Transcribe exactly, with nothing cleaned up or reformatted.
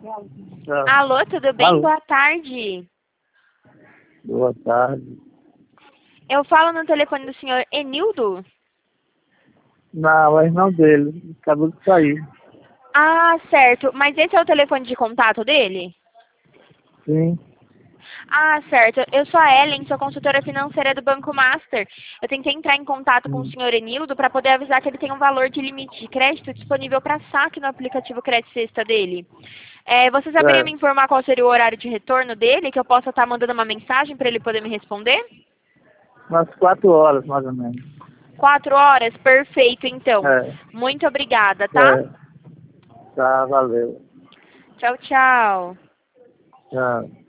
Tchau. Alô, tudo bem? Alô. Boa tarde. Boa tarde. Eu falo no telefone do senhor Enildo? Não, é irmão dele. Acabou de sair. Ah, certo. Mas esse é o telefone de contato dele? Sim. Ah, certo. Eu sou a Ellen, sou consultora financeira do Banco Master. Eu tentei entrar em contato com o Hum. senhor Enildo para poder avisar que ele tem um valor de limite de crédito disponível para saque no aplicativo Crédito Sexta dele. É, você saberia É. me informar qual seria o horário de retorno dele, que eu possa estar mandando uma mensagem para ele poder me responder? Umas quatro horas, mais ou menos. Quatro horas? Perfeito, então. É. Muito obrigada, tá? É. Tá, valeu. Tchau, tchau. Tchau.